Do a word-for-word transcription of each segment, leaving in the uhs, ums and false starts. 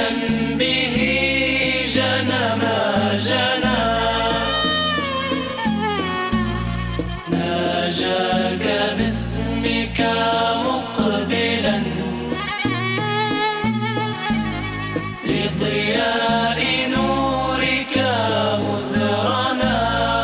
ذنبه جنى ما جنى ناجاك باسمك مقبلا لضياء نورك مذرنا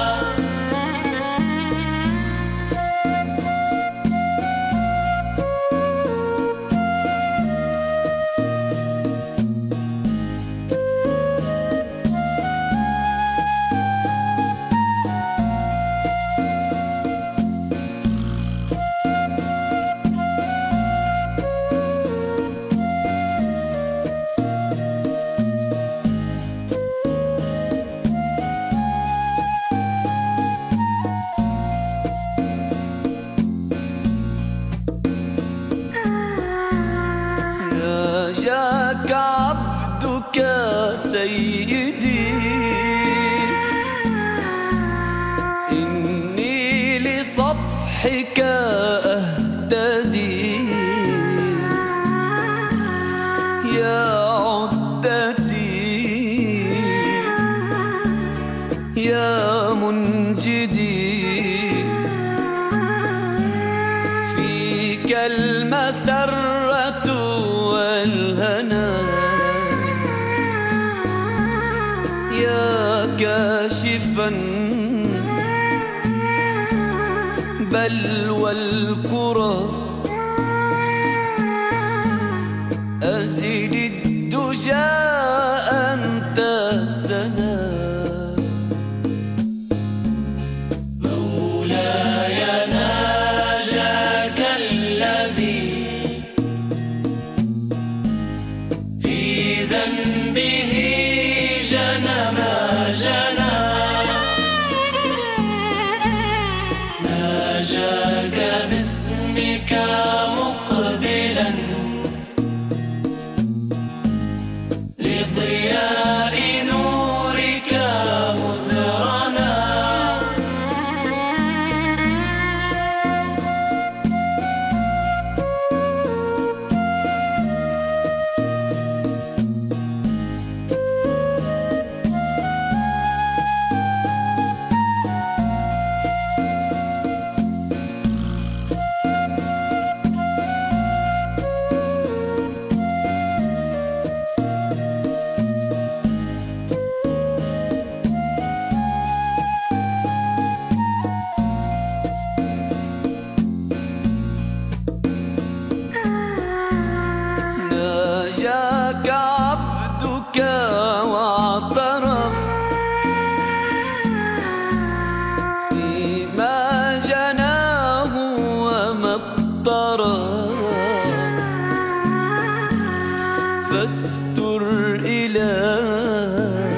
ناجاك عبدك سيدي إني لصفحك أهتدي يا عدتي يا منجدي فيك المسرة والهنا يا كاشفا بلوى الكرى أزل الدجى أنت سنا مولاي ناجاك الذي في ذنبه جنى ما جنى ناجاك باسمك مقبلا لضياء نورك مذرنا ناجاك عبدك واعترف بما جناه وما اقترف فاستر إلهي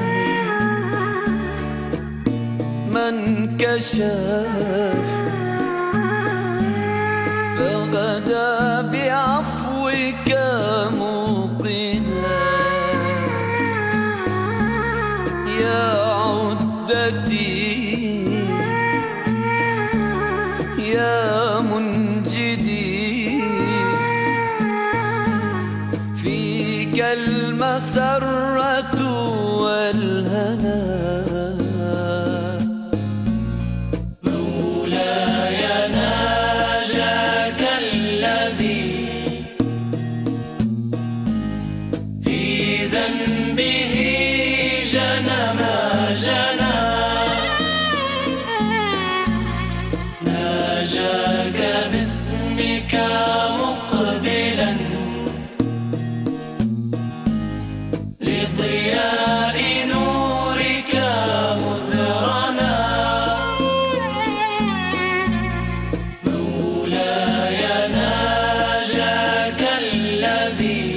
من كشف فغدا بعفوك موقنا يا عدتي يا منجدي فيك المسرة والهنا مولاي ناجاك الذي في ذنبه جنى ما جنى ناجاك باسمك مقبلا لضياء نورك مذرنا مولاي ناجاك الذي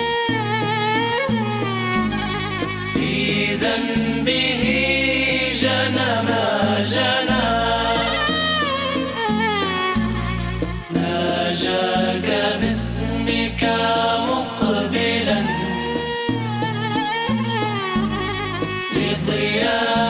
في ذنبه جنى ما جنى ناجاك باسمك مقبلا لضياء